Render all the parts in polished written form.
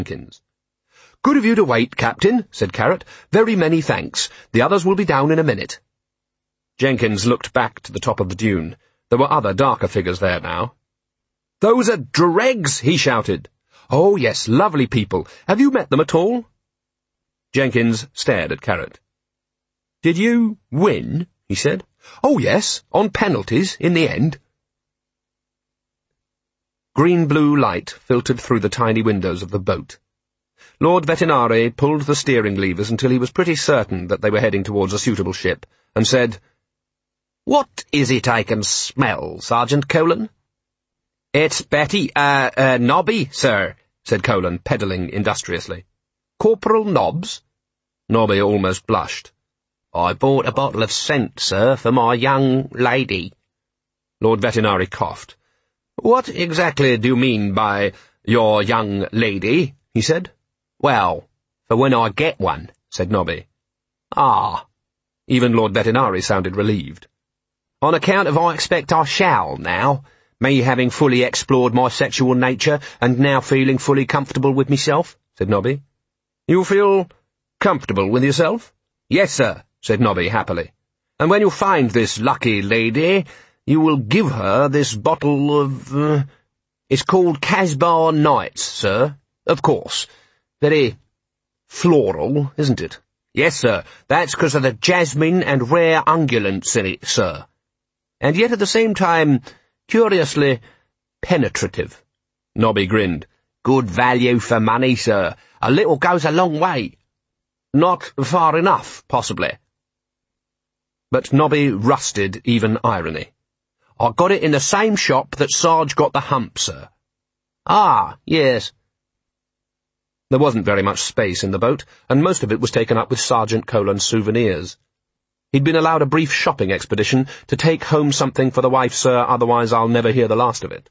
Jenkins. "Good of you to wait, Captain," said Carrot. "Very many thanks. The others will be down in a minute." Jenkins looked back to the top of the dune. There were other darker figures there now. "Those are dregs," he shouted. "Oh, yes, lovely people. Have you met them at all?" Jenkins stared at Carrot. "Did you win?" he said. "Oh, yes, on penalties, in the end." Green-blue light filtered through the tiny windows of the boat. Lord Vetinari pulled the steering levers until he was pretty certain that they were heading towards a suitable ship, and said, "What is it I can smell, Sergeant Colon?" "It's Betty, Nobby, sir," said Colon, pedalling industriously. "Corporal Nobbs?" Nobby almost blushed. "I bought a bottle of scent, sir, for my young lady." Lord Vetinari coughed. "What exactly do you mean by your young lady?" he said. "Well, for when I get one," said Nobby. "Ah." Even Lord Vetinari sounded relieved. "On account of I expect I shall, now, me having fully explored my sexual nature and now feeling fully comfortable with myself," said Nobby. "You feel comfortable with yourself?" "Yes, sir," said Nobby happily. "And when you find this lucky lady, you will give her this bottle of, it's called Casbah Nights, sir, of course. Very floral, isn't it?" "Yes, sir, that's 'cause of the jasmine and rare ungulates in it, sir. And yet at the same time, curiously penetrative." Nobby grinned. "Good value for money, sir. A little goes a long way." "Not far enough, possibly." But Nobby rusted even irony. "I got it in the same shop that Sarge got the hump, sir." "Ah, yes." There wasn't very much space in the boat, and most of it was taken up with Sergeant Colon's souvenirs. He'd been allowed a brief shopping expedition to take home something for the wife, sir, otherwise I'll never hear the last of it.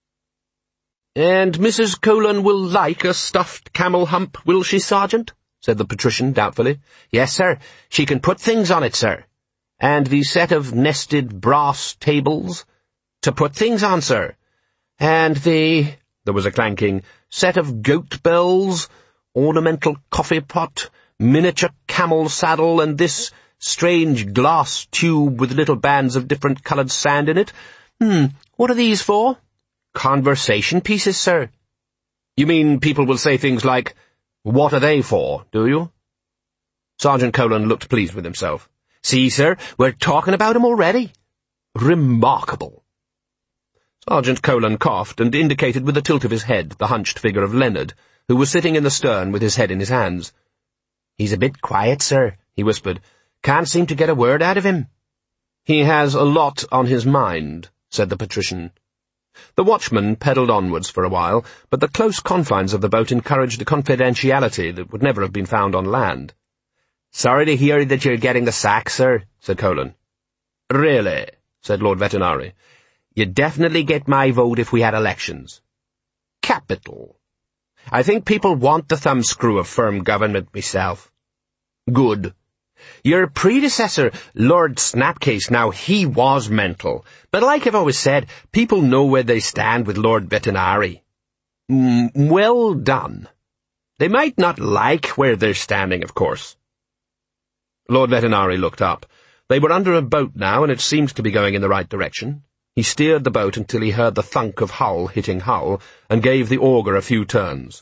"And Mrs. Colon will like a stuffed camel hump, will she, Sergeant?" said the patrician doubtfully. "Yes, sir. She can put things on it, sir. And the set of nested brass tables to put things on, sir. And there was a clanking, set of goat bells, ornamental coffee pot, miniature camel saddle, and this strange glass tube with little bands of different coloured sand in it. What are these for?" "Conversation pieces, sir." "You mean people will say things like, 'What are they for?' do you?" Sergeant Colon looked pleased with himself. "See, sir, we're talking about 'em already." "Remarkable." Sergeant Colon coughed and indicated with a tilt of his head the hunched figure of Leonard, who was sitting in the stern with his head in his hands. "He's a bit quiet, sir," he whispered. "Can't seem to get a word out of him." "He has a lot on his mind," said the patrician. The watchman pedalled onwards for a while, but the close confines of the boat encouraged a confidentiality that would never have been found on land. "Sorry to hear that you're getting the sack, sir," said Colon. "Really?" said Lord Vetinari. "You'd definitely get my vote if we had elections." "Capital. I think people want the thumbscrew of firm government myself." "Good. Your predecessor, Lord Snapcase, now he was mental, but like I've always said, people know where they stand with Lord Vetinari." "Well done. They might not like where they're standing, of course." Lord Vetinari looked up. They were under a boat now, and it seemed to be going in the right direction. He steered the boat until he heard the thunk of hull hitting hull, and gave the auger a few turns.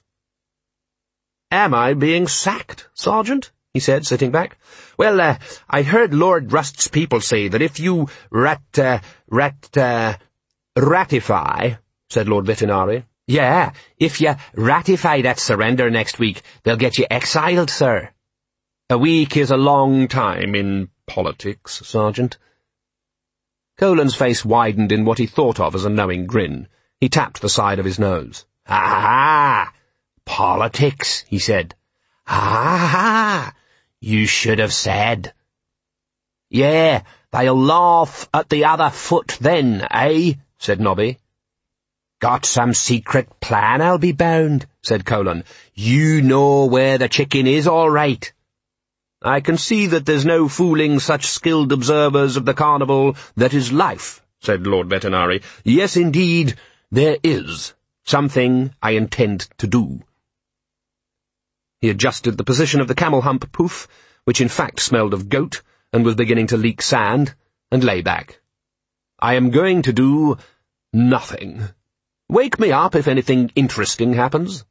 "Am I being sacked, Sergeant?" he said, sitting back. "Well, I heard Lord Rust's people say that if you ratify," said Lord Vetinari. "Yeah, if you ratify that surrender next week, they'll get you exiled, sir." "A week is a long time in politics, Sergeant." Colon's face widened in what he thought of as a knowing grin. He tapped the side of his nose. "Ah, politics," he said. "Ah, you should have said." "Yeah, they'll laugh at the other foot then, eh?" said Nobby. "Got some secret plan, I'll be bound," said Colon. "You know where the chicken is, all right." "I can see that there's no fooling such skilled observers of the carnival that is life," said Lord Vetinari. "Yes, indeed, there is. Something I intend to do." He adjusted the position of the camel hump poof, which in fact smelled of goat and was beginning to leak sand, and lay back. "I am going to do nothing. Wake me up if anything interesting happens."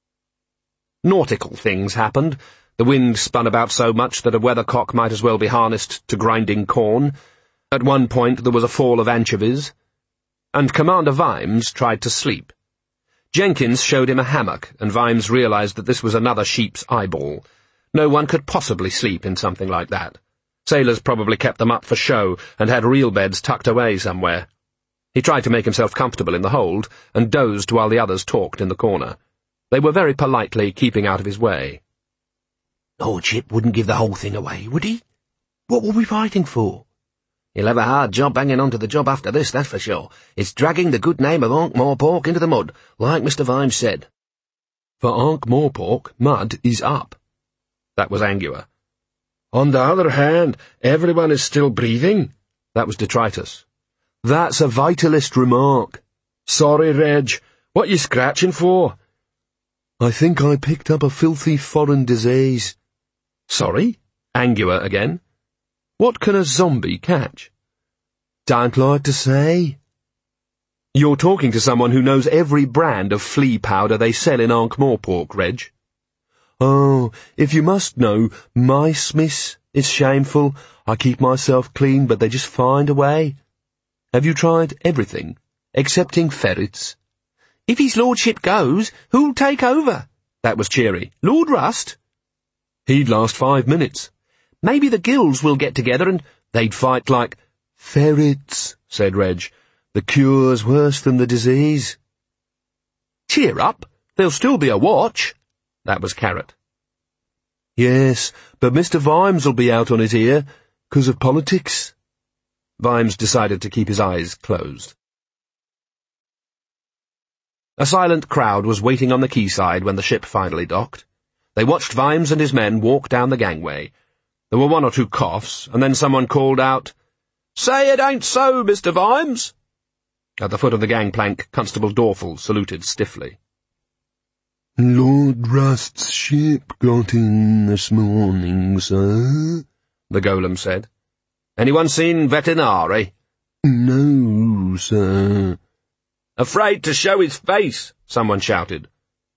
Nautical things happened. The wind spun about so much that a weathercock might as well be harnessed to grinding corn. At one point there was a fall of anchovies, and Commander Vimes tried to sleep. Jenkins showed him a hammock, and Vimes realized that this was another sheep's eyeball. No one could possibly sleep in something like that. Sailors probably kept them up for show, and had real beds tucked away somewhere. He tried to make himself comfortable in the hold, and dozed while the others talked in the corner. They were very politely keeping out of his way. "Lordship wouldn't give the whole thing away, would he? What were we fighting for?" "He'll have a hard job hanging on to the job after this, that's for sure. It's dragging the good name of Ankh-Morpork into the mud, like Mr. Vimes said." "For Ankh-Morpork, mud is up." That was Angua. "On the other hand, everyone is still breathing." That was Detritus. "That's a vitalist remark." "Sorry, Reg. What you scratching for?" "I think I picked up a filthy foreign disease." "Sorry?" Angua again. "What can a zombie catch?" "Don't like to say." "You're talking to someone who knows every brand of flea powder they sell in Ankh-Morpork, Reg." "Oh, if you must know, mice, miss. It's shameful. I keep myself clean, but they just find a way." "Have you tried everything, excepting ferrets?" "If his lordship goes, who'll take over?" That was cheery. "Lord Rust?" "He'd last 5 minutes." "Maybe the guilds will get together and—" "They'd fight like ferrets," said Reg. "The cure's worse than the disease." "Cheer up. There'll still be a watch." That was Carrot. "Yes, but Mr. Vimes'll be out on his ear, 'cause of politics." Vimes decided to keep his eyes closed. A silent crowd was waiting on the quayside when the ship finally docked. They watched Vimes and his men walk down the gangway. There were 1 or 2 coughs, and then someone called out, "Say it ain't so, Mr. Vimes!" At the foot of the gangplank, Constable Dorfel saluted stiffly. "Lord Rust's ship got in this morning, sir," the golem said. "Anyone seen Vetinari?" "No, sir." "Afraid to show his face," someone shouted.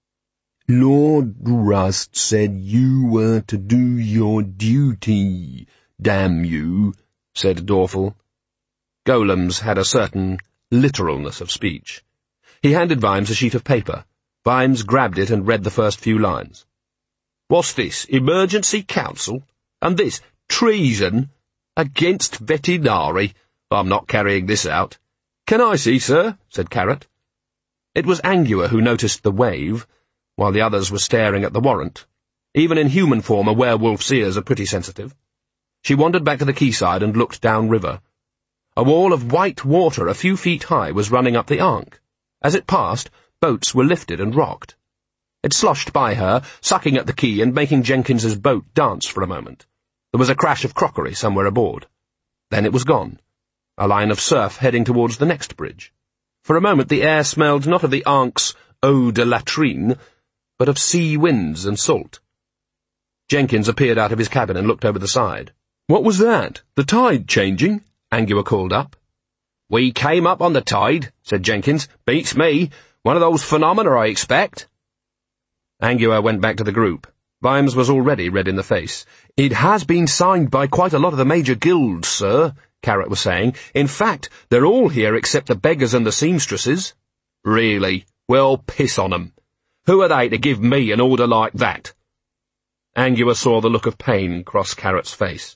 "Lord Rust said you were to do your duty, damn you," said Dorfel. Golems had a certain literalness of speech. He handed Vimes a sheet of paper. Vimes grabbed it and read the first few lines. "What's this, emergency council? And this, treason? Against Vetinari? I'm not carrying this out." "Can I see, sir?" said Carrot. It was Angua who noticed the wave, while the others were staring at the warrant. Even in human form, a werewolf's ears are pretty sensitive. She wandered back to the quayside and looked downriver. A wall of white water a few feet high was running up the Ankh. As it passed, boats were lifted and rocked. It sloshed by her, sucking at the key and making Jenkins's boat dance for a moment. There was a crash of crockery somewhere aboard. Then it was gone. A line of surf heading towards the next bridge. For a moment the air smelled not of the Ankh's eau de latrine, but of sea winds and salt. Jenkins appeared out of his cabin and looked over the side. "What was that? The tide changing?" Angua called up. "We came up on the tide," said Jenkins. "Beats me. One of those phenomena, I expect." Angua went back to the group. Vimes was already red in the face. "It has been signed by quite a lot of the major guilds, sir," Carrot was saying. "In fact, they're all here except the beggars and the seamstresses." "Really? Well, piss on 'em. Who are they to give me an order like that?" Angua saw the look of pain cross Carrot's face.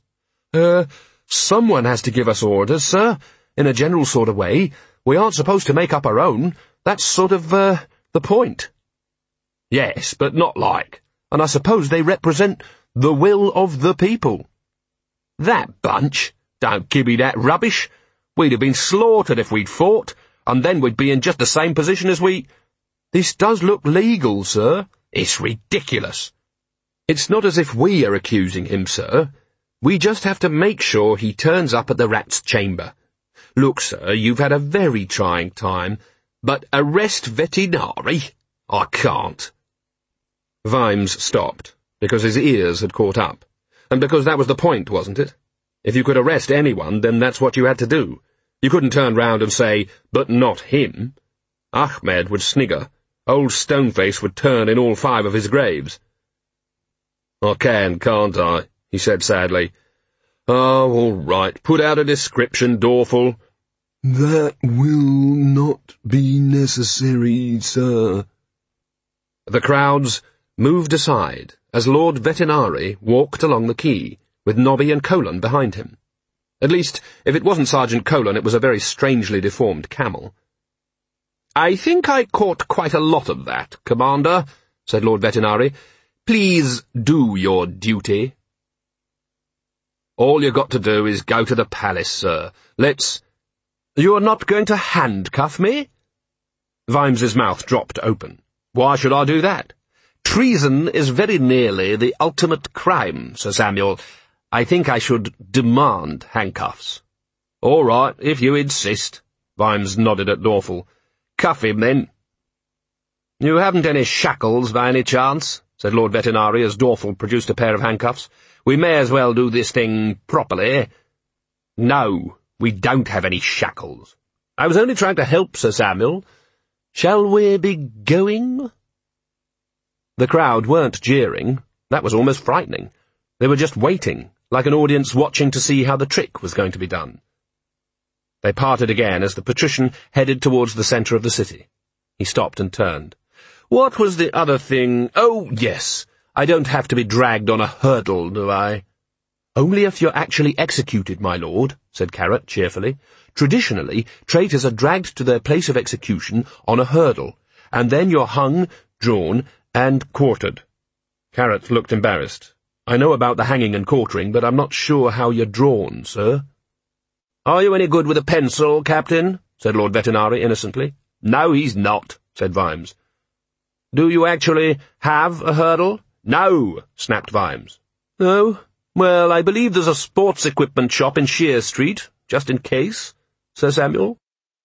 Someone has to give us orders, sir. In a general sort of way. We aren't supposed to make up our own. That's sort of, the point." "Yes, but not like. And I suppose they represent the will of the people." "That bunch? Don't give me that rubbish. We'd have been slaughtered if we'd fought, and then we'd be in just the same position as we—" "This does look legal, sir." "It's ridiculous." "It's not as if we are accusing him, sir. We just have to make sure he turns up at the Rat's chamber. Look, sir, you've had a very trying time, but arrest Vetinari? I can't." Vimes stopped, because his ears had caught up, and because that was the point, wasn't it? If you could arrest anyone, then that's what you had to do. You couldn't turn round and say, "But not him." Ahmed would snigger. Old Stoneface would turn in all 5 of his graves. "I can, can't I?" he said sadly. "Oh, all right. Put out a description, Dorful." "That will not be necessary, sir." The crowds moved aside as Lord Vetinari walked along the quay, with Nobby and Colon behind him. At least, if it wasn't Sergeant Colon, it was a very strangely deformed camel. "I think I caught quite a lot of that, Commander," said Lord Vetinari. "Please do your duty." "All you got to do is go to the palace, sir. You're not going to handcuff me?" Vimes's mouth dropped open. "Why should I do that?" "Treason is very nearly the ultimate crime, Sir Samuel. I think I should demand handcuffs." "All right, if you insist." Vimes nodded at Dorful. "Cuff him, then." "You haven't any shackles, by any chance?" said Lord Vetinari as Dorful produced a pair of handcuffs. "We may as well do this thing properly." "No, we don't have any shackles. I was only trying to help, Sir Samuel. Shall we be going?" The crowd weren't jeering. That was almost frightening. They were just waiting, like an audience watching to see how the trick was going to be done. They parted again as the patrician headed towards the centre of the city. He stopped and turned. "What was the other thing? Oh, yes. I don't have to be dragged on a hurdle, do I?" "Only if you're actually executed, my lord," said Carrot cheerfully. "Traditionally, traitors are dragged to their place of execution on a hurdle, and then you're hung, drawn, and quartered." Carrot looked embarrassed. "I know about the hanging and quartering, but I'm not sure how you're drawn, sir." "Are you any good with a pencil, Captain?" said Lord Vetinari innocently. "No, he's not," said Vimes. "Do you actually have a hurdle?" "No," snapped Vimes. "Oh, well, I believe there's a sports equipment shop in Shear Street, just in case, Sir Samuel."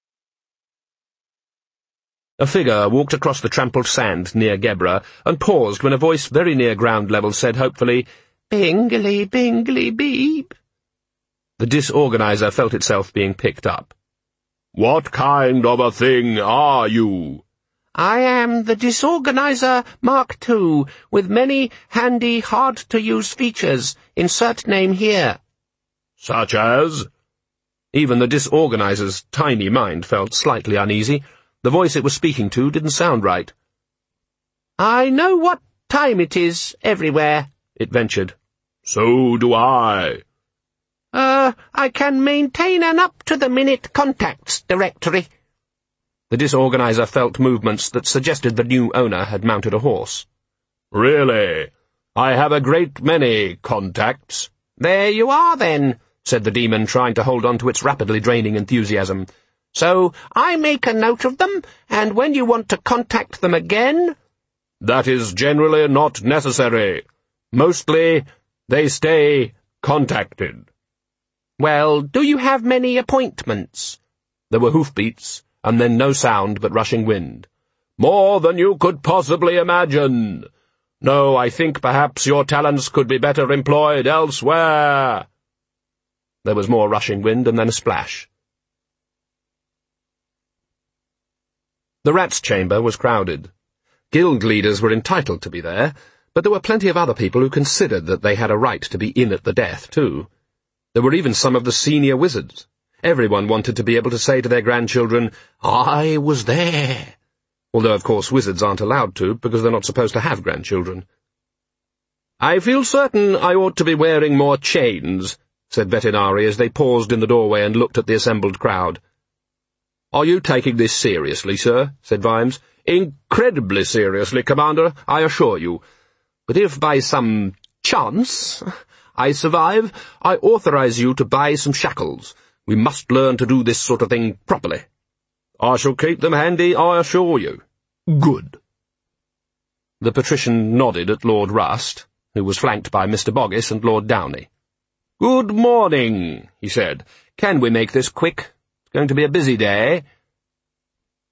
A figure walked across the trampled sand near Gebra and paused when a voice very near ground level said hopefully, "Bingly, bingly, beep." The disorganizer felt itself being picked up. "What kind of a thing are you?" "I am the Disorganizer Mark II, with many handy, hard-to-use features. Insert name here." "Such as?" Even the disorganizer's tiny mind felt slightly uneasy. The voice it was speaking to didn't sound right. "I know what time it is everywhere," it ventured. "So do I." I can maintain an up-to-the-minute contacts directory." The disorganizer felt movements that suggested the new owner had mounted a horse. "Really? I have a great many contacts." "There you are, then," said the demon, trying to hold on to its rapidly draining enthusiasm. "So I make a note of them, and when you want to contact them again—" "That is generally not necessary. Mostly they stay contacted." "Well, do you have many appointments?" There were hoofbeats, and then no sound but rushing wind. "More than you could possibly imagine. No, I think perhaps your talents could be better employed elsewhere." There was more rushing wind and then a splash. The Rats' Chamber was crowded. Guild leaders were entitled to be there, but there were plenty of other people who considered that they had a right to be in at the death, too. There were even some of the senior wizards. Everyone wanted to be able to say to their grandchildren, "I was there," although of course wizards aren't allowed to, because they're not supposed to have grandchildren. "I feel certain I ought to be wearing more chains," said Vetinari as they paused in the doorway and looked at the assembled crowd. "Are you taking this seriously, sir?" said Vimes. "Incredibly seriously, Commander, I assure you. But if by some chance I survive, I authorize you to buy some shackles. We must learn to do this sort of thing properly." "I shall keep them handy, I assure you." "Good." The patrician nodded at Lord Rust, who was flanked by Mr. Boggis and Lord Downey. "Good morning," he said. "Can we make this quick? It's going to be a busy day."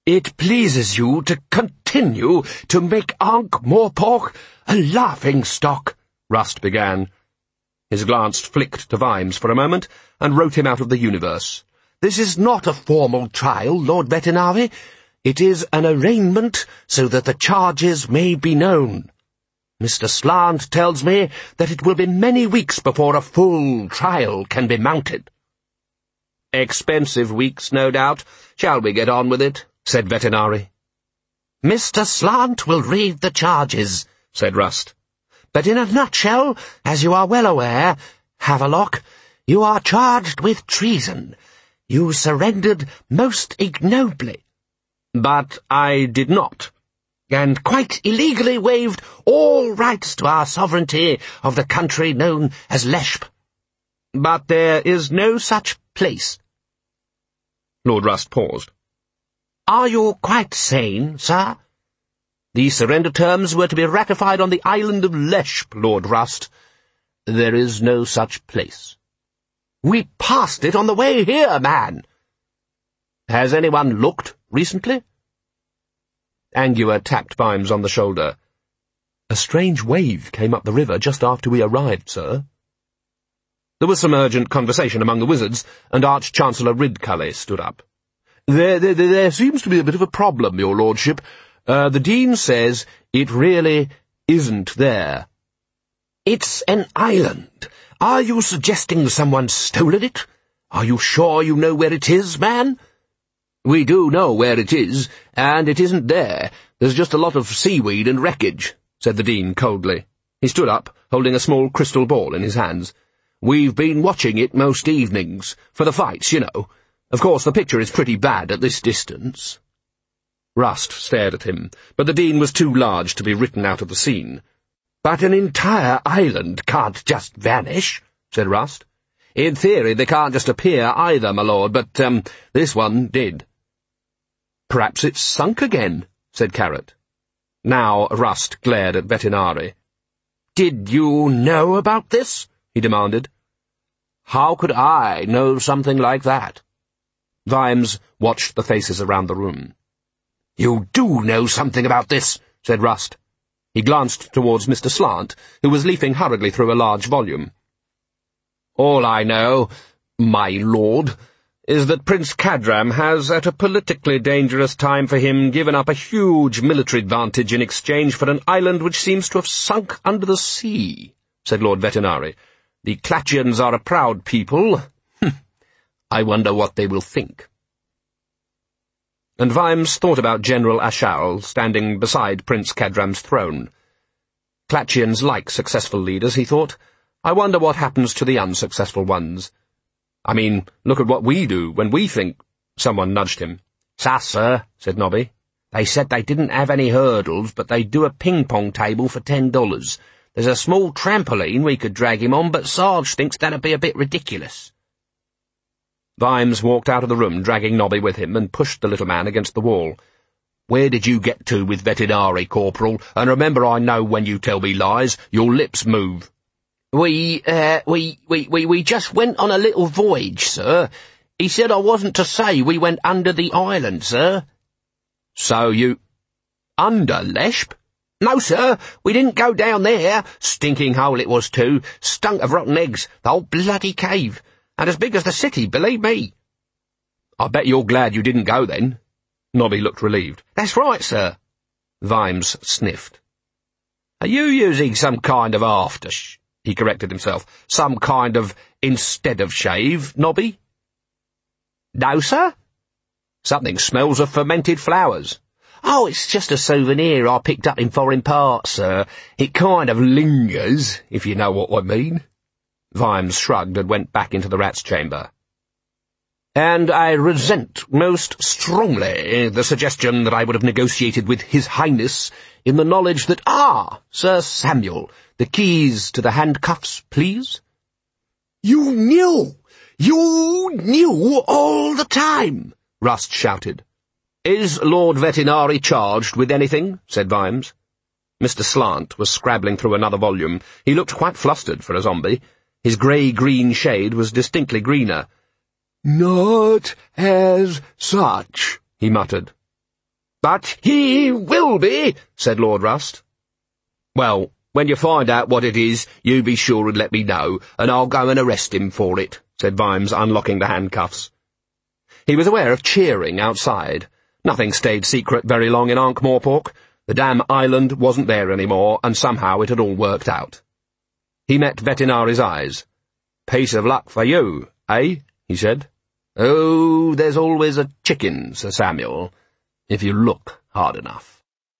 It pleases you to continue to make Ankh-Morpork a laughing-stock, Rust began. His glance flicked to Vimes for a moment, and wrote him out of the universe. This is not a formal trial, Lord Vetinari. It is an arraignment so that the charges may be known. Mr. Slant tells me that it will be many weeks before a full trial can be mounted. Expensive weeks, no doubt. Shall we get on with it? Said Vetinari. Mr. Slant will read the charges, said Rust. But in a nutshell, as you are well aware, Havelock, you are charged with treason. You surrendered most ignobly. But I did not. And quite illegally waived all rights to our sovereignty of the country known as Leshp. But there is no such place. Lord Rust paused. Are you quite sane, sir? The surrender terms were to be ratified on the island of Leshp, Lord Rust. There is no such place. We passed it on the way here, man. Has anyone looked recently? Angua tapped Vimes on the shoulder. A strange wave came up the river just after we arrived, sir. There was some urgent conversation among the wizards, and Arch-Chancellor Ridcully stood up. There seems to be a bit of a problem, your lordship. The Dean says it really isn't there. It's an island. Are you suggesting someone stolen it? Are you sure you know where it is, man? We do know where it is, and it isn't there. There's just a lot of seaweed and wreckage, said the Dean coldly. He stood up, holding a small crystal ball in his hands. We've been watching it most evenings, for the fights, you know. Of course, the picture is pretty bad at this distance. Rust stared at him, but the Dean was too large to be written out of the scene. But an entire island can't just vanish, said Rust. In theory, they can't just appear either, my lord, but, this one did. Perhaps it's sunk again, said Carrot. Now Rust glared at Vetinari. Did you know about this? He demanded. How could I know something like that? Vimes watched the faces around the room. You do know something about this, said Rust. He glanced towards Mr. Slant, who was leafing hurriedly through a large volume. All I know, my lord, is that Prince Cadram has, at a politically dangerous time for him, given up a huge military advantage in exchange for an island which seems to have sunk under the sea, said Lord Vetinari. The Clatchians are a proud people. I wonder what they will think. And Vimes thought about General Ashal standing beside Prince Cadram's throne. Clatchians like successful leaders, he thought. I wonder what happens to the unsuccessful ones. I mean, look at what we do when we think. Someone nudged him. Sir, said Nobby. They said they didn't have any hurdles, but they'd do a ping-pong table for $10. There's a small trampoline we could drag him on, but Sarge thinks that'd be a bit ridiculous. Vimes walked out of the room, dragging Nobby with him, and pushed the little man against the wall. Where did you get to with Vetinari, Corporal? And remember, I know when you tell me lies, your lips move. We just went on a little voyage, sir. He said I wasn't to say we went under the island, sir. So you... under Leshp? No, sir, we didn't go down there. Stinking hole it was, too. Stunk of rotten eggs, the whole bloody cave. And as big as the city, believe me. I bet you're glad you didn't go, then. Nobby looked relieved. That's right, sir. Vimes sniffed. Are you using some kind of aftershave? He corrected himself. Some kind of instead of shave, Nobby? No, sir. Something smells of fermented flowers. Oh, it's just a souvenir I picked up in foreign parts, sir. It kind of lingers, if you know what I mean. Vimes shrugged and went back into the rat's chamber. And I resent most strongly the suggestion that I would have negotiated with His Highness in the knowledge that, Sir Samuel, the keys to the handcuffs, please? You knew all the time, Rust shouted. Is Lord Vetinari charged with anything? Said Vimes. Mr. Slant was scrabbling through another volume. He looked quite flustered for a zombie. His grey-green shade was distinctly greener. Not as such, he muttered. "But he will be," said Lord Rust. "Well, when you find out what it is, you be sure and let me know, and I'll go and arrest him for it," said Vimes, unlocking the handcuffs. He was aware of cheering outside. Nothing stayed secret very long in Ankh-Morpork. The damn island wasn't there anymore, and somehow it had all worked out. He met Vetinari's eyes. "Piece of luck for you, eh?" he said. "Oh, there's always a chicken, Sir Samuel, if you look hard enough."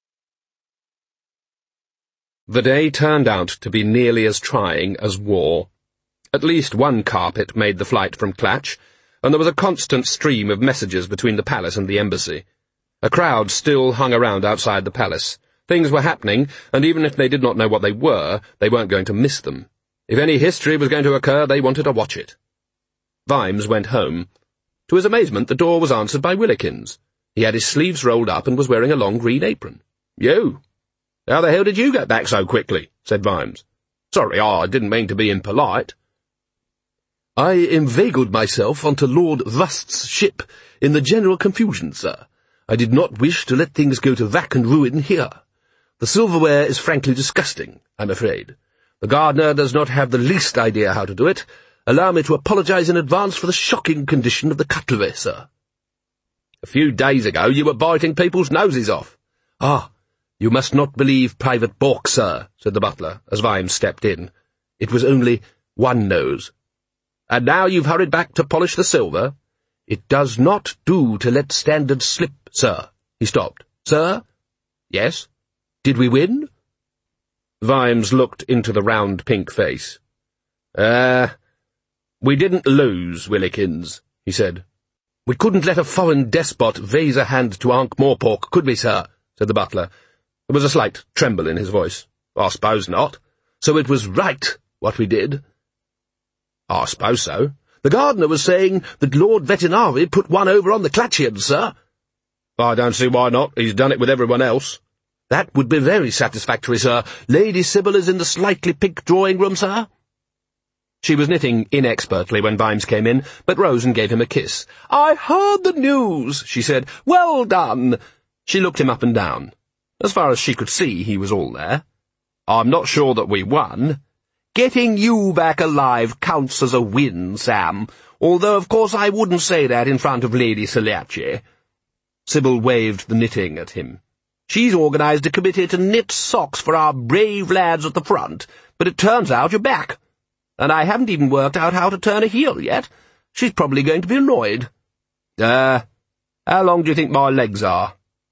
The day turned out to be nearly as trying as war. At least one carpet made the flight from Clatch, and there was a constant stream of messages between the palace and the embassy. A crowd still hung around outside the palace. Things were happening, and even if they did not know what they weren't going to miss them. If any history was going to occur, they wanted to watch it. Vimes went home. To his amazement, the door was answered by Willikins. He had his sleeves rolled up and was wearing a long green apron. "You? How the hell did you get back so quickly?" said Vimes. "Sorry, I didn't mean to be impolite." "I inveigled myself onto Lord Rust's ship in the general confusion, sir. I did not wish to let things go to wrack and ruin here. The silverware is frankly disgusting, I'm afraid. The gardener does not have the least idea how to do it. Allow me to apologize in advance for the shocking condition of the cutlery, sir." "A few days ago you were biting people's noses off." "Ah, you must not believe Private Bourke, sir," said the butler, as Vimes stepped in. "It was only one nose." "And now you've hurried back to polish the silver?" "It does not do to let standards slip, sir." He stopped. "Sir?" "Yes?" "Did we win?" Vimes looked into the round pink face. "We didn't lose, Willikins," he said. "We couldn't let a foreign despot raise a hand to Ankh-Morpork, could we, sir?" said the butler. There was a slight tremble in his voice. "I suppose not. So it was right, what we did?" "I suppose so. The gardener was saying that Lord Vetinari put one over on the Clatchians, sir." "I don't see why not. He's done it with everyone else." "That would be very satisfactory, sir. Lady Sybil is in the slightly pink drawing-room, sir." She was knitting inexpertly when Vimes came in, but rose and gave him a kiss. "I heard the news," she said. "Well done." She looked him up and down. As far as she could see, he was all there. "I'm not sure that we won." "Getting you back alive counts as a win, Sam, although of course I wouldn't say that in front of Lady Salachi." Sybil waved the knitting at him. "She's organised a committee to knit socks for our brave lads at the front, but it turns out you're back. And I haven't even worked out how to turn a heel yet. She's probably going to be annoyed." How long do you think my legs are?"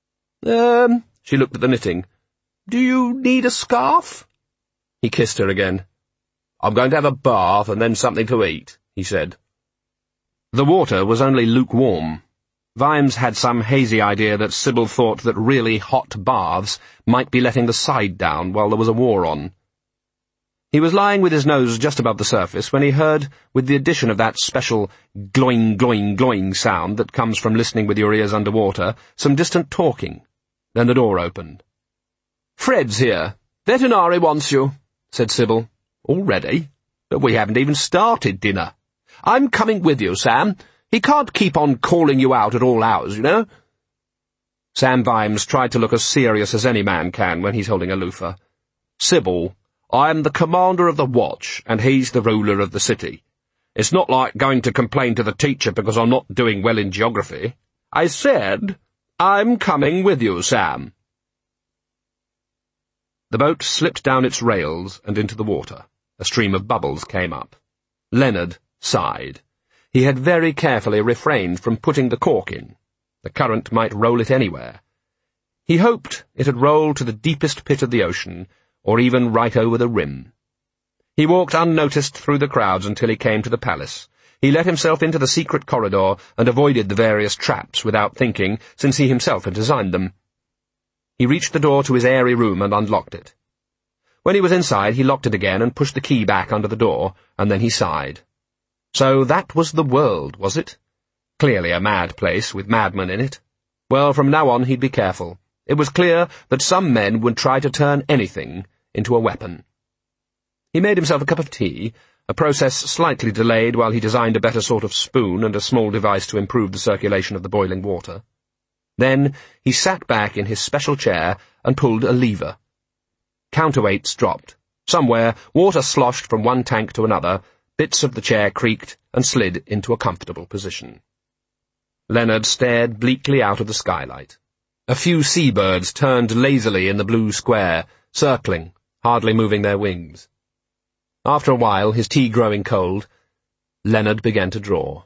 She looked at the knitting. "Do you need a scarf?" He kissed her again. "I'm going to have a bath and then something to eat," he said. The water was only lukewarm. Vimes had some hazy idea that Sybil thought that really hot baths might be letting the side down while there was a war on. He was lying with his nose just above the surface when he heard, with the addition of that special gloing, gloing, gloing sound that comes from listening with your ears under water, some distant talking. Then the door opened. "Fred's here. Vetinari wants you," said Sybil. "Already? But we haven't even started dinner. I'm coming with you, Sam. He can't keep on calling you out at all hours, you know." Sam Vimes tried to look as serious as any man can when he's holding a loofah. "Sybil, I am the commander of the watch, and he's the ruler of the city. It's not like going to complain to the teacher because I'm not doing well in geography. I said, I'm coming with you, Sam." The boat slipped down its rails and into the water. A stream of bubbles came up. Leonard sighed. He had very carefully refrained from putting the cork in. The current might roll it anywhere. He hoped it had rolled to the deepest pit of the ocean, or even right over the rim. He walked unnoticed through the crowds until he came to the palace. He let himself into the secret corridor and avoided the various traps without thinking, since he himself had designed them. He reached the door to his airy room and unlocked it. When he was inside, he locked it again and pushed the key back under the door, and then he sighed. So that was the world, was it? Clearly a mad place, with madmen in it. Well, from now on he'd be careful. It was clear that some men would try to turn anything into a weapon. He made himself a cup of tea, a process slightly delayed while he designed a better sort of spoon and a small device to improve the circulation of the boiling water. Then he sat back in his special chair and pulled a lever. Counterweights dropped. Somewhere, water sloshed from one tank to another, bits of the chair creaked and slid into a comfortable position. Leonard stared bleakly out of the skylight. A few seabirds turned lazily in the blue square, circling, hardly moving their wings. After a while, his tea growing cold, Leonard began to draw.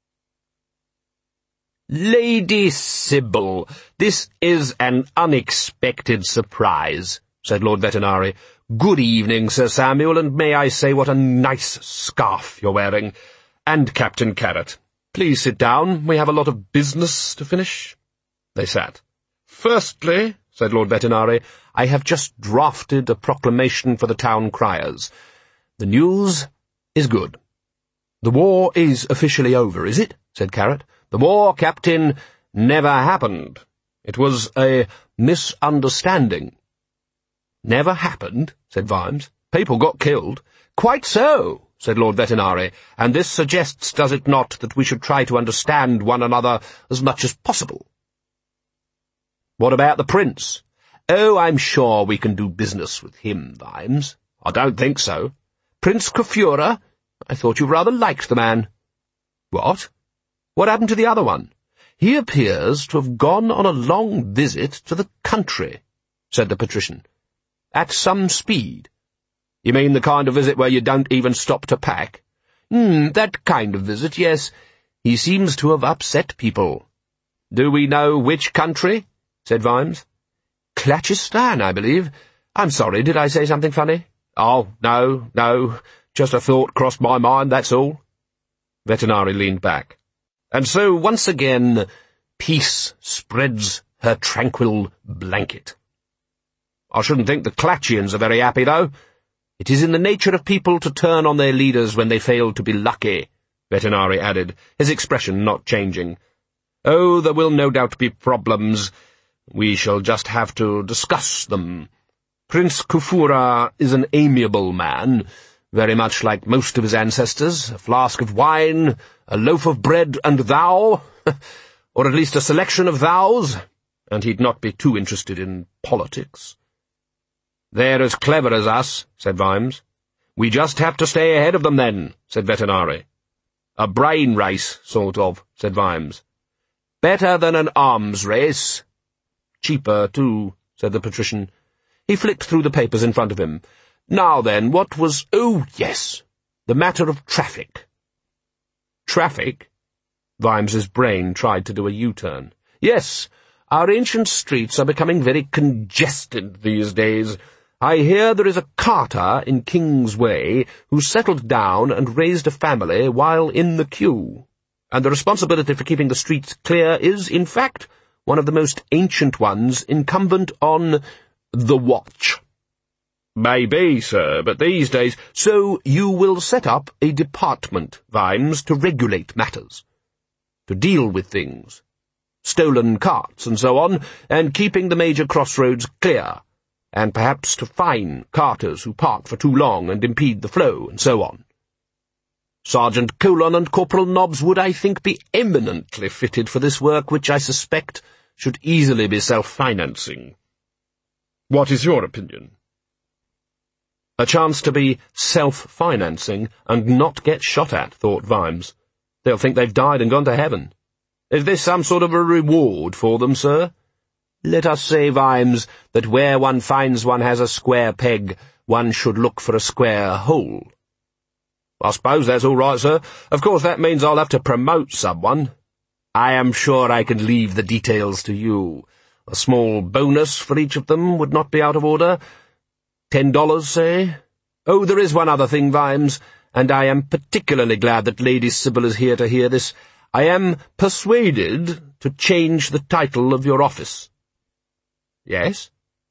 "Lady Sybil, this is an unexpected surprise," said Lord Vetinari. "Good evening, Sir Samuel, and may I say what a nice scarf you're wearing. And Captain Carrot. Please sit down. We have a lot of business to finish." They sat. "Firstly," said Lord Vetinari, "I have just drafted a proclamation for the town criers. The news is good." "The war is officially over, is it?" said Carrot. "The war, Captain, never happened. It was a misunderstanding." "Never happened?" said Vimes. "People got killed." "Quite so," said Lord Vetinari, "and this suggests, does it not, that we should try to understand one another as much as possible?" "What about the Prince?" "Oh, I'm sure we can do business with him, Vimes." "I don't think so." "Prince Kafura? I thought you rather liked the man." "What? What happened to the other one?" "He appears to have gone on a long visit to the country," said the patrician. "At some speed." "You mean the kind of visit where you don't even stop to pack?" That kind of visit, yes. He seems to have upset people." "Do we know which country?" said Vimes. "Klachistan, I believe. I'm sorry, did I say something funny?" "Oh, no, just a thought crossed my mind, that's all." Vetinari leaned back. "And so, once again, peace spreads her tranquil blanket. I shouldn't think the Klatchians are very happy, though. It is in the nature of people to turn on their leaders when they fail to be lucky," Vetinari added, his expression not changing. "Oh, there will no doubt be problems. We shall just have to discuss them. Prince Kafura is an amiable man, very much like most of his ancestors. A flask of wine, a loaf of bread, and thou, or at least a selection of thous, and he'd not be too interested in politics." "They're as clever as us," said Vimes. "We just have to stay ahead of them, then," said Vetinari. "A brain race, sort of," said Vimes. "Better than an arms race." "Cheaper, too," said the patrician. He flicked through the papers in front of him. "Now then, what was— oh, yes, the matter of traffic." "Traffic?" Vimes's brain tried to do a U-turn. "Yes, our ancient streets are becoming very congested these days. I hear there is a carter in Kingsway who settled down and raised a family while in the queue, and the responsibility for keeping the streets clear is, in fact, one of the most ancient ones incumbent on the watch." "Maybe, sir, but these days—" "So you will set up a department, Vimes, to regulate matters, to deal with things, stolen carts and so on, and keeping the major crossroads clear, and perhaps to fine carters who park for too long and impede the flow, and so on. Sergeant Colon and Corporal Nobbs would, I think, be eminently fitted for this work, which I suspect should easily be self-financing." "What is your opinion?" "A chance to be self-financing and not get shot at," thought Vimes. "They'll think they've died and gone to heaven. Is this some sort of a reward for them, sir? Let us say, Vimes, that where one finds one has a square peg, one should look for a square hole." "I suppose that's all right, sir. Of course that means I'll have to promote someone." "I am sure I can leave the details to you. A small bonus for each of them would not be out of order. $10, say? Oh, there is one other thing, Vimes, and I am particularly glad that Lady Sybil is here to hear this. I am persuaded to change the title of your office." "Yes?"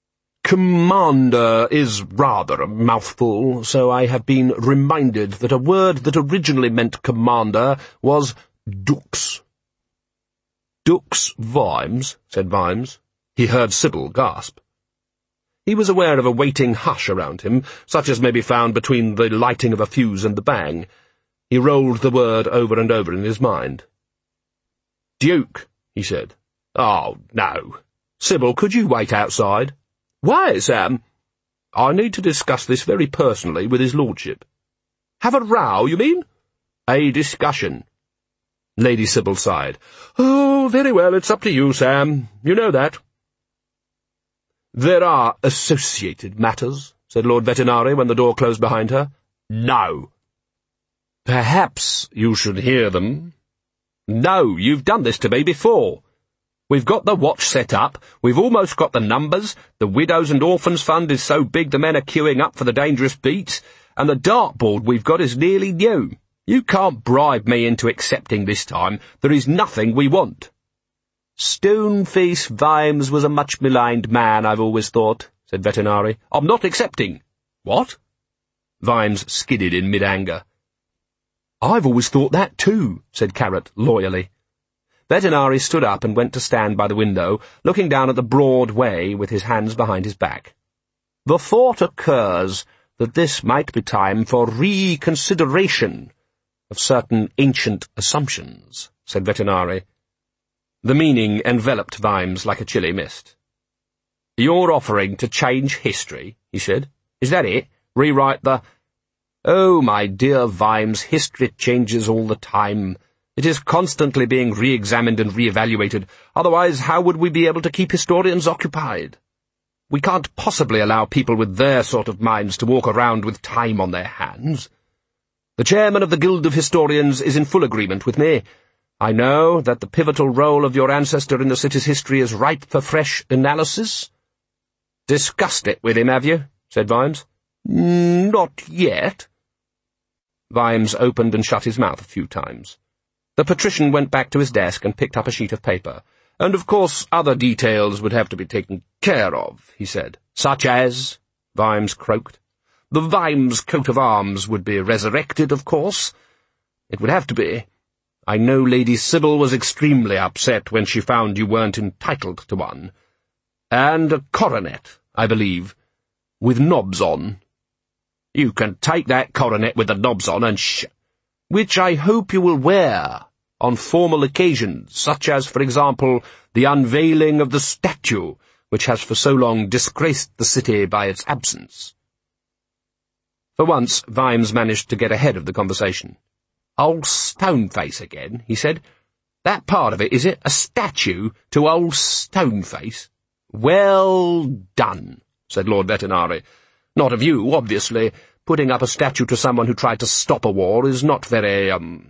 "Commander is rather a mouthful, so I have been reminded that a word that originally meant commander was dux." "Dux Vimes," said Vimes. He heard Sybil gasp. He was aware of a waiting hush around him, such as may be found between the lighting of a fuse and the bang. He rolled the word over and over in his mind. "Duke," he said. Oh, no. Sybil, could you wait outside? Why, Sam? I need to discuss this very personally with his lordship. Have a row, you mean? A discussion. Lady Sybil sighed. Oh, very well, it's up to you, Sam. You know that. There are associated matters, said Lord Vetinari when the door closed behind her. No. Perhaps you should hear them. No, you've done this to me before. We've got the watch set up, we've almost got the numbers, the Widows and Orphans Fund is so big the men are queuing up for the dangerous beats, and the dartboard we've got is nearly new. You can't bribe me into accepting this time. There is nothing we want. Stoneface Vimes was a much maligned man, I've always thought, said Vetinari. I'm not accepting. What? Vimes skidded in mid-anger. I've always thought that too, said Carrot loyally. Vetinari stood up and went to stand by the window, looking down at the broad way with his hands behind his back. The thought occurs that this might be time for reconsideration of certain ancient assumptions, said Vetinari. The meaning enveloped Vimes like a chilly mist. You're offering to change history, he said. Is that it? Rewrite the... Oh, my dear Vimes, history changes all the time. It is constantly being re-examined and re-evaluated. Otherwise, how would we be able to keep historians occupied? We can't possibly allow people with their sort of minds to walk around with time on their hands. The chairman of the Guild of Historians is in full agreement with me. I know that the pivotal role of your ancestor in the city's history is ripe for fresh analysis. Discussed it with him, have you? Said Vimes. Not yet. Vimes opened and shut his mouth a few times. The patrician went back to his desk and picked up a sheet of paper. And of course other details would have to be taken care of, he said. Such as? Vimes croaked. The Vimes coat of arms would be resurrected, of course. It would have to be. I know Lady Sybil was extremely upset when she found you weren't entitled to one. And a coronet, I believe, with knobs on. You can take that coronet with the knobs on and which I hope you will wear on formal occasions, such as, for example, the unveiling of the statue, which has for so long disgraced the city by its absence. For once, Vimes managed to get ahead of the conversation. Old Stoneface again, he said. That part of it, is it? A statue to old Stoneface? Well done, said Lord Vetinari. Not of you, obviously. Putting up a statue to someone who tried to stop a war is not very,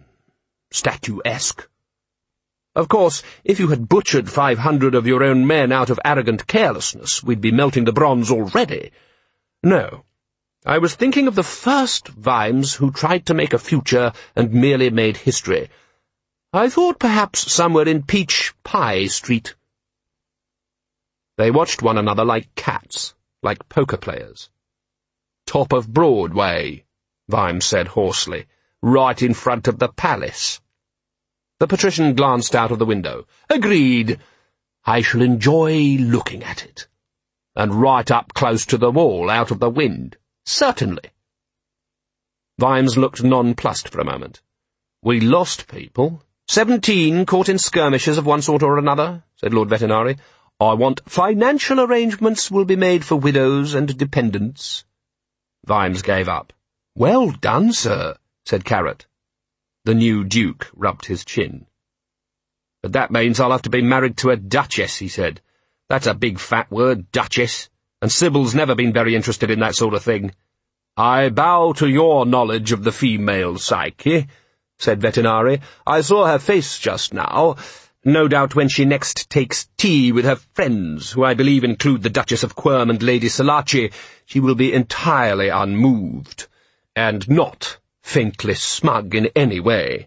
statuesque. Of course, if you had butchered 500 of your own men out of arrogant carelessness, we'd be melting the bronze already. No, I was thinking of the first Vimes who tried to make a future and merely made history. I thought perhaps somewhere in Peach Pie Street. They watched one another like cats, like poker players. Top of Broadway, Vimes said hoarsely, right in front of the palace. The patrician glanced out of the window. Agreed. I shall enjoy looking at it. And right up close to the wall, out of the wind. Certainly. Vimes looked nonplussed for a moment. We lost people. 17 caught in skirmishes of one sort or another, said Lord Vetinari. I want financial arrangements will be made for widows and dependents. Vimes gave up. Well done, sir, said Carrot. The new Duke rubbed his chin. But that means I'll have to be married to a duchess, he said. That's a big fat word, duchess, and Sybil's never been very interested in that sort of thing. I bow to your knowledge of the female psyche, said Vetinari. I saw her face just now. No doubt when she next takes tea with her friends, who I believe include the Duchess of Quirm and Lady Salaci, she will be entirely unmoved, and not faintly smug in any way.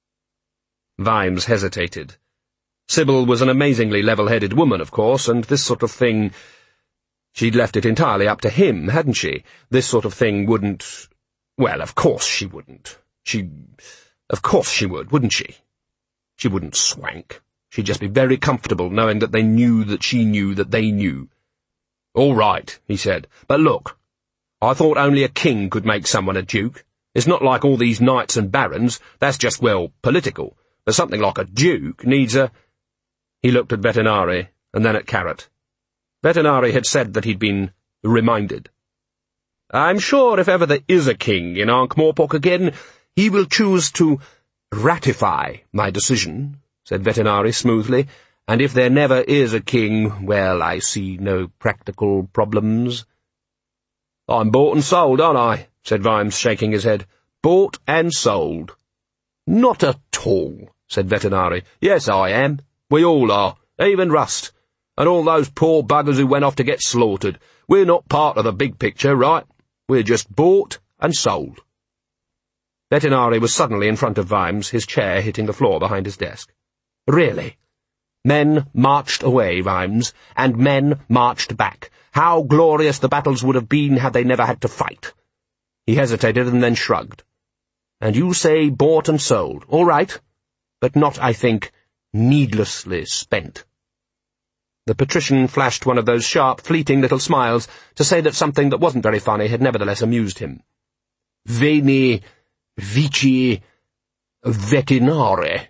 Vimes hesitated. Sybil was an amazingly level-headed woman, of course, and this sort of thing... She'd left it entirely up to him, hadn't she? This sort of thing wouldn't... Well, of course she wouldn't. Of course she would, wouldn't she? She wouldn't swank. She'd just be very comfortable knowing that they knew that she knew that they knew. All right, he said. But look, I thought only a king could make someone a duke. It's not like all these knights and barons. That's just, well, political. But something like a duke needs a... He looked at Vetinari, and then at Carrot. Vetinari had said that he'd been reminded. "I'm sure if ever there is a king in Ankh-Morpork again, he will choose to ratify my decision," said Vetinari smoothly, "and if there never is a king, well, I see no practical problems." "I'm bought and sold, aren't I?" said Vimes, shaking his head. "Bought and sold." "Not at all," said Vetinari. "Yes, I am. We all are, even Rust. And all those poor buggers who went off to get slaughtered. We're not part of the big picture, right? We're just bought and sold." Vetinari was suddenly in front of Vimes, his chair hitting the floor behind his desk. "Really? Men marched away, Vimes, and men marched back. How glorious the battles would have been had they never had to fight." He hesitated and then shrugged. "And you say bought and sold. All right. But not, I think, needlessly spent." The patrician flashed one of those sharp, fleeting little smiles to say that something that wasn't very funny had nevertheless amused him. "Veni, vici, Vetinari."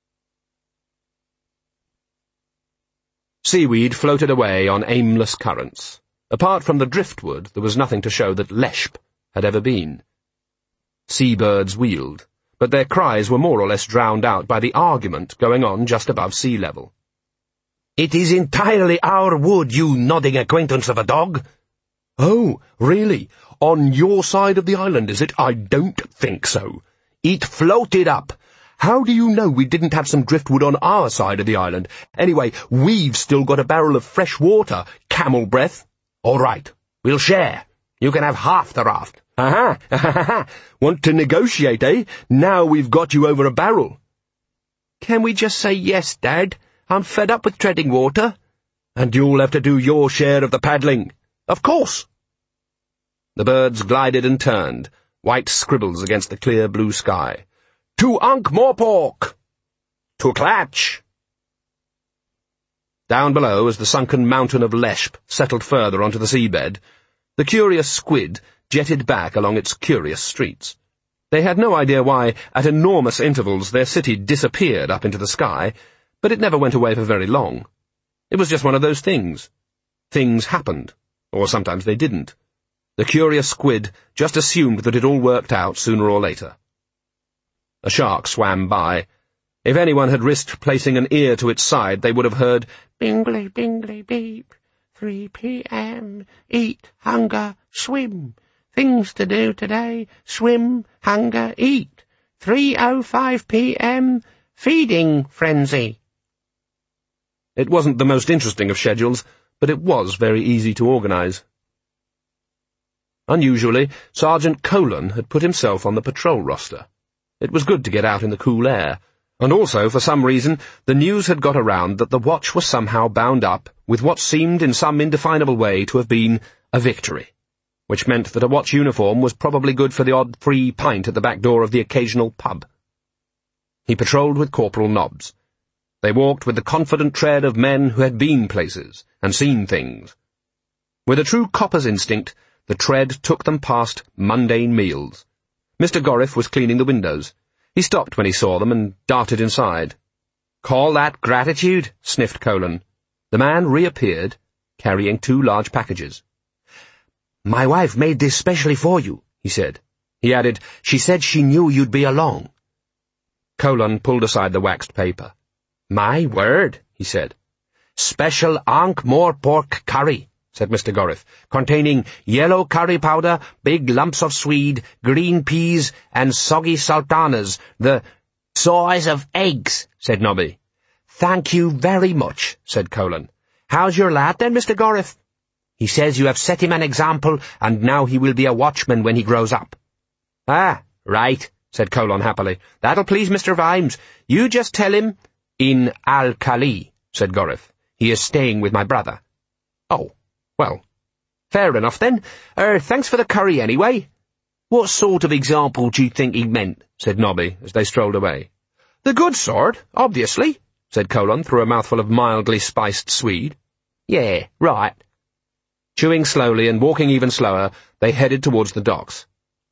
Seaweed floated away on aimless currents. Apart from the driftwood, there was nothing to show that Leshp had ever been. Seabirds wheeled, but their cries were more or less drowned out by the argument going on just above sea level. "It is entirely our wood, you nodding acquaintance of a dog." "Oh, really? On your side of the island, is it? I don't think so." "It floated up. How do you know we didn't have some driftwood on our side of the island? Anyway, we've still got a barrel of fresh water, camel breath." "All right, we'll share. You can have half the raft." "Aha! Want to negotiate, eh? Now we've got you over a barrel." "Can we just say yes, Dad? I'm fed up with treading water." "And you'll have to do your share of the paddling." "Of course." The birds glided and turned, white scribbles against the clear blue sky. "To Ankh-Morpork!" "To Clatch!" Down below, as the sunken mountain of Leshp settled further onto the seabed, the curious squid jetted back along its curious streets. They had no idea why, at enormous intervals, their city disappeared up into the sky, but it never went away for very long. It was just one of those things. Things happened, or sometimes they didn't. The curious squid just assumed that it all worked out sooner or later. A shark swam by. If anyone had risked placing an ear to its side, they would have heard, "Bingly, bingly, beep, 3 p.m., eat, hunger, swim. Things to do today, swim, hunger, eat. 3:05 p.m., feeding frenzy." It wasn't the most interesting of schedules, but it was very easy to organize. Unusually, Sergeant Colon had put himself on the patrol roster. It was good to get out in the cool air, and also, for some reason, the news had got around that the watch was somehow bound up with what seemed in some indefinable way to have been a victory, which meant that a watch uniform was probably good for the odd free pint at the back door of the occasional pub. He patrolled with Corporal Nobbs. They walked with the confident tread of men who had been places and seen things. With a true copper's instinct, the tread took them past mundane meals. Mr. Gorriff was cleaning the windows. He stopped when he saw them and darted inside. "Call that gratitude?" sniffed Colon. The man reappeared, carrying 2 large packages. "My wife made this specially for you," he said. He added, "She said she knew you'd be along." Colon pulled aside the waxed paper. "My word," he said. "Special Ankh-Morpork curry," said Mr. Gorriff, "containing yellow curry powder, big lumps of swede, green peas, and soggy sultanas, the size of eggs," said Nobby. "Thank you very much," said Colon. "How's your lad then, Mr. Gorriff?" "He says you have set him an example, and now he will be a watchman when he grows up." "Ah, right," said Colon happily. "That'll please Mr. Vimes. You just tell him—" "In Al-Khali," said Gorriff. "He is staying with my brother." "Oh. Well, fair enough then. Thanks for the curry anyway." "What sort of example do you think he meant?" said Nobby, as they strolled away. "The good sort, obviously," said Colon through a mouthful of mildly spiced swede. "Yeah, right." Chewing slowly and walking even slower, they headed towards the docks.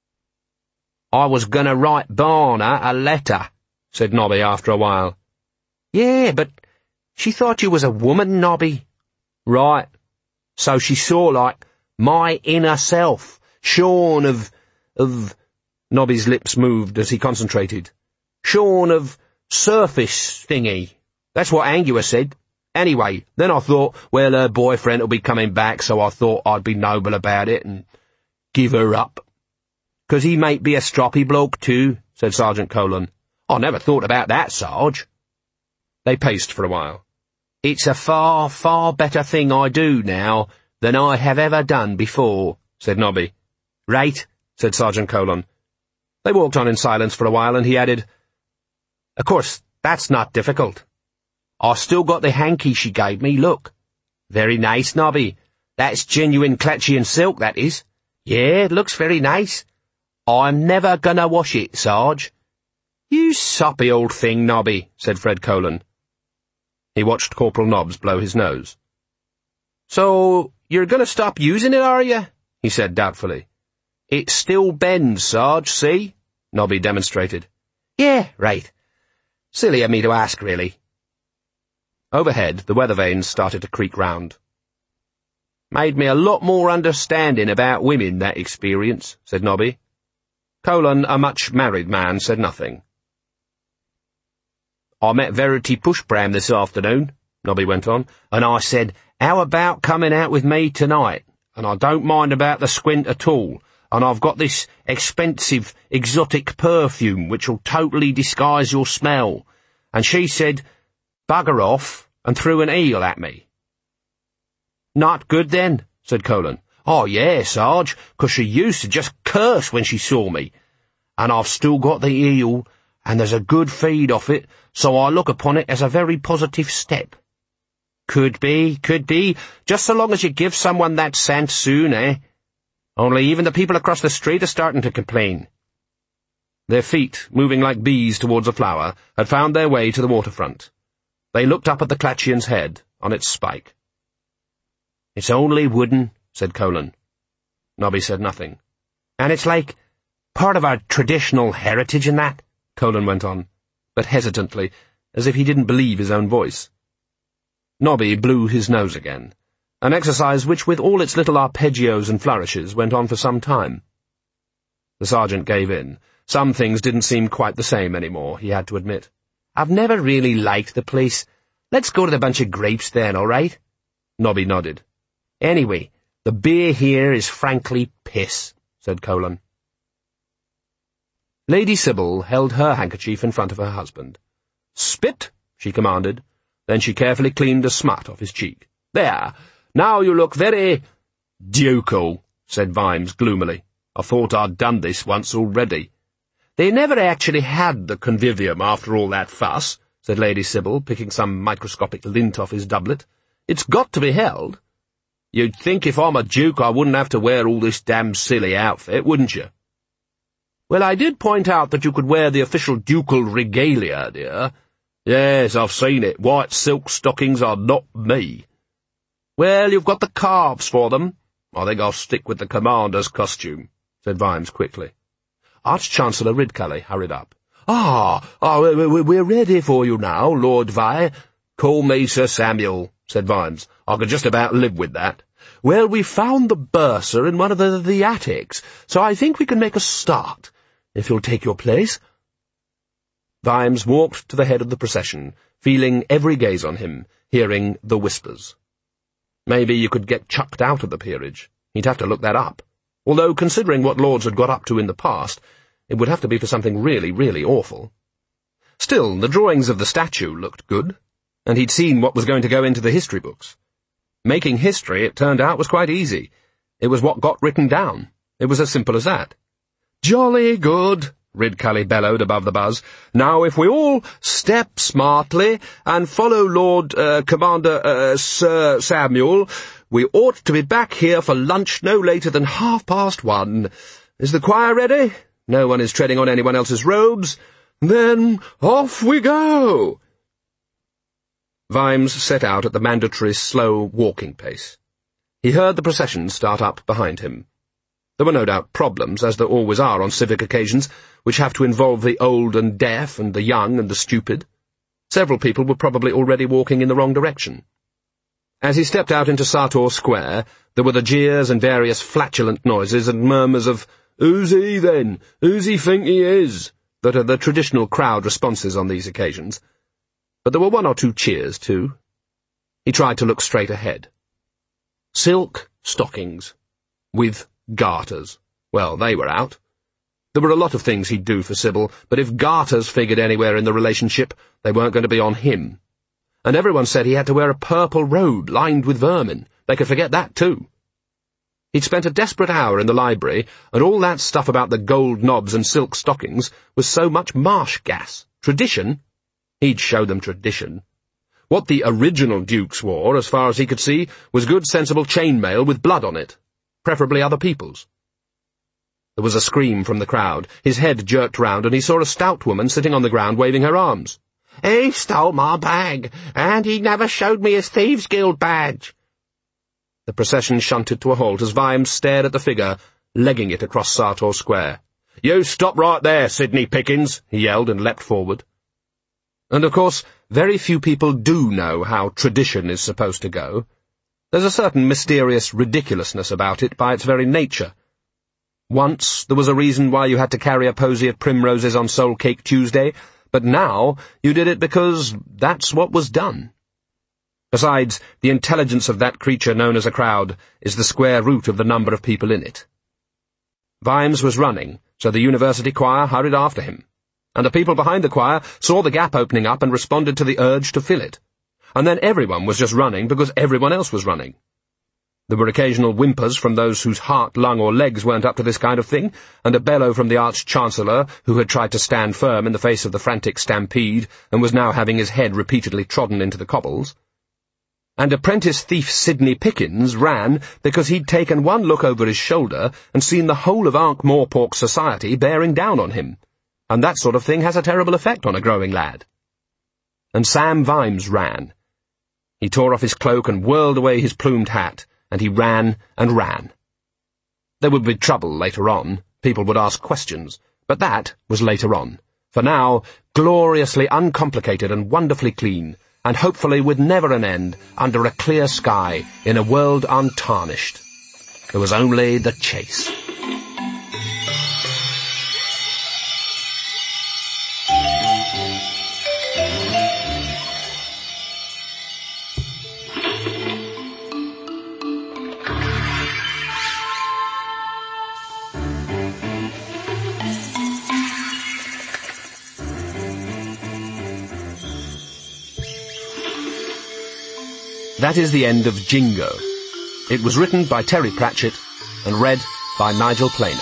"I was gonna write Barna a letter," said Nobby after a while. "Yeah, but She thought you was a woman, Nobby. Right. So she saw, like, my inner self, shorn of... Nobby's lips moved as he concentrated. Shorn of surface thingy. That's what Angua said. Anyway, then I thought, well, her boyfriend will be coming back, so I thought I'd be noble about it and give her up. 'Cause he might be a stroppy bloke too, said Sergeant Colon. I never thought about that, Sarge. They paced for a while. It's a far, far better thing I do now than I have ever done before, said Nobby. Right, said Sergeant Colon. They walked on in silence for a while, and he added, Of course, that's not difficult. I still got the hanky she gave me, look. Very nice, Nobby. That's genuine Clatchian silk, that is. Yeah, it looks very nice. I'm never gonna wash it, Sarge. You soppy old thing, Nobby, said Fred Colon. He watched Corporal Nobbs blow his nose. So, you're gonna stop using it, are you? He said doubtfully. It still bends, Sarge, see? Nobby demonstrated. Yeah, right. Silly of me to ask, really. Overhead, the weather vanes started to creak round. Made me a lot more understanding about women, that experience, said Nobby. Colon, a much married man, said nothing. I met Verity Pushbram this afternoon, Nobby went on, and I said, how about coming out with me tonight? And I don't mind about the squint at all, and I've got this expensive, exotic perfume which'll totally disguise your smell. And she said, bugger off, and threw an eel at me. Not good then, said Colon. Oh, yeah, Sarge, 'cause she used to just curse when she saw me. And I've still got the eel, and there's a good feed off it, so I look upon it as a very positive step. Could be, just so long as you give someone that scent soon, eh? Only even the people across the street are starting to complain. Their feet, moving like bees towards a flower, had found their way to the waterfront. They looked up at the Clatchian's head, on its spike. It's only wooden, said Colon. Nobby said nothing. And it's like part of our traditional heritage and that, Colon went on, but hesitantly, as if he didn't believe his own voice. Nobby blew his nose again, an exercise which, with all its little arpeggios and flourishes, went on for some time. The sergeant gave in. Some things didn't seem quite the same any more, he had to admit. I've never really liked the place. Let's go to the Bunch of Grapes then, all right? Nobby nodded. Anyway, the beer here is frankly piss, said Colon. Lady Sybil held her handkerchief in front of her husband. Spit, she commanded. Then she carefully cleaned the smut off his cheek. There, now you look very ducal, said Vimes gloomily. I thought I'd done this once already. They never actually had the convivium after all that fuss, said Lady Sybil, picking some microscopic lint off his doublet. It's got to be held. You'd think if I'm a duke I wouldn't have to wear all this damn silly outfit, wouldn't you? Well, I did point out that you could wear the official ducal regalia, dear. Yes, I've seen it. White silk stockings are not me. Well, you've got the calves for them. I think I'll stick with the commander's costume, said Vimes quickly. Arch-Chancellor Ridcully hurried up. We're ready for you now, Lord Vi. Call me Sir Samuel, said Vimes. I could just about live with that. Well, we found the bursar in one of the attics, so I think we can make a start, if you'll take your place. Vimes walked to the head of the procession, feeling every gaze on him, hearing the whispers. Maybe you could get chucked out of the peerage. He'd have to look that up. Although, considering what lords had got up to in the past, it would have to be for something really, really awful. Still, the drawings of the statue looked good, and he'd seen what was going to go into the history books. Making history, it turned out, was quite easy. It was what got written down. It was as simple as that. Jolly good, Ridcully bellowed above the buzz. Now, if we all step smartly and follow Lord Commander Sir Samuel, we ought to be back here for lunch no later than 1:30. Is the choir ready? No one is treading on anyone else's robes. Then off we go! Vimes set out at the mandatory slow walking pace. He heard the procession start up behind him. There were no doubt problems, as there always are on civic occasions, which have to involve the old and deaf and the young and the stupid. Several people were probably already walking in the wrong direction. As he stepped out into Sartor Square, there were the jeers and various flatulent noises and murmurs of, "Who's he, then? Who's he think he is?" that are the traditional crowd responses on these occasions. But there were one or two cheers, too. He tried to look straight ahead. Silk stockings. With garters. Well, they were out. There were a lot of things he'd do for Sybil, but if garters figured anywhere in the relationship, they weren't going to be on him. And everyone said he had to wear a purple robe lined with vermin. They could forget that, too. He'd spent a desperate hour in the library, and all that stuff about the gold knobs and silk stockings was so much marsh gas. Tradition? He'd show them tradition. What the original dukes wore, as far as he could see, was good sensible chainmail with blood on it, preferably other people's. There was a scream from the crowd. His head jerked round, and he saw a stout woman sitting on the ground waving her arms. "He stole my bag, and he never showed me his Thieves' Guild badge." The procession shunted to a halt as Vimes stared at the figure, legging it across Sartor Square. "You stop right there, Sidney Pickens," he yelled and leapt forward. And of course, very few people do know how tradition is supposed to go. There's a certain mysterious ridiculousness about it by its very nature. Once there was a reason why you had to carry a posy of primroses on Soul Cake Tuesday, but now you did it because that's what was done. Besides, the intelligence of that creature known as a crowd is the square root of the number of people in it. Vimes was running, so the university choir hurried after him, and the people behind the choir saw the gap opening up and responded to the urge to fill it. And then everyone was just running because everyone else was running. There were occasional whimpers from those whose heart, lung, or legs weren't up to this kind of thing, and a bellow from the Arch-Chancellor, who had tried to stand firm in the face of the frantic stampede, and was now having his head repeatedly trodden into the cobbles. And apprentice thief Sidney Pickens ran because he'd taken one look over his shoulder and seen the whole of Ankh-Morpork society bearing down on him, and that sort of thing has a terrible effect on a growing lad. And Sam Vimes ran. He tore off his cloak and whirled away his plumed hat, and he ran and ran. There would be trouble later on. People would ask questions, but that was later on. For now, gloriously uncomplicated and wonderfully clean, and hopefully with never an end, under a clear sky, in a world untarnished. There was only the chase. That is the end of Jingo. It was written by Terry Pratchett and read by Nigel Planer.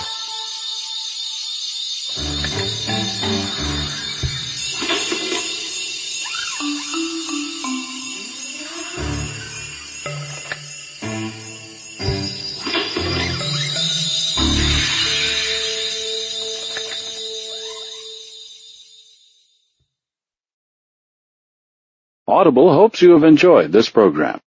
Audible hopes you have enjoyed this program.